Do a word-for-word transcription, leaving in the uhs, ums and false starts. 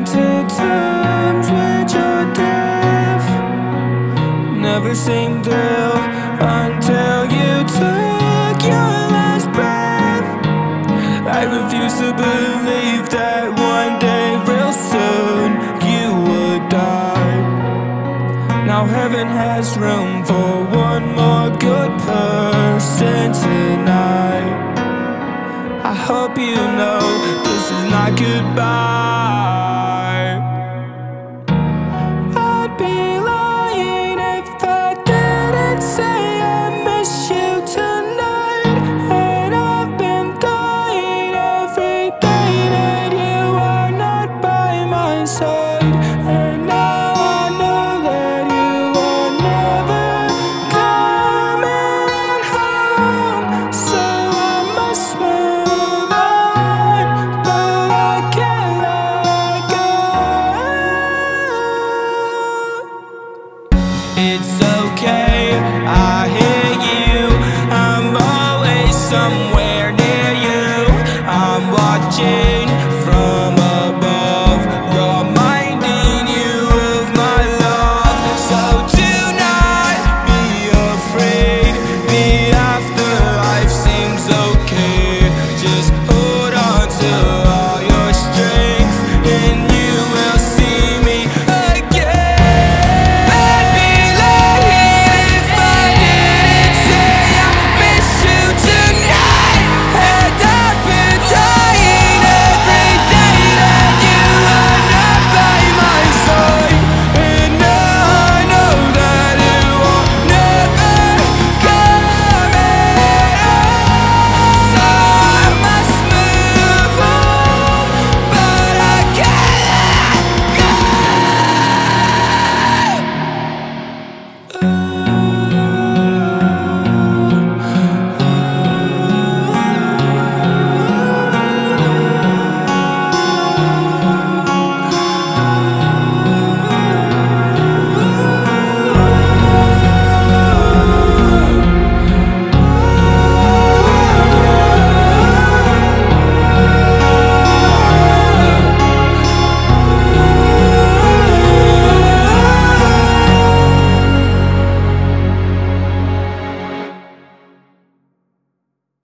to terms with your death. Never seemed real until you took your last breath. I refuse to believe that one day real soon you would die. Now heaven has room for one more good person tonight. I hope you know this is not goodbye. I'd be lying if I didn't say I miss you tonight. And I've been dying every day that you are not by my side. And now I know that you are never coming home. So I must move on, but I can't let go. It's okay, I hear you. I'm always somewhere near you. I'm watching from above, reminding you of my love. So do not be afraid. The afterlife seems okay. Just hold on to all your strength, and you will see me again. I'd be lying if I didn't say I miss you tonight. And I've been dying every day that you are not by my side. And now I know that you are never coming home. So I must move on, but I can't let go.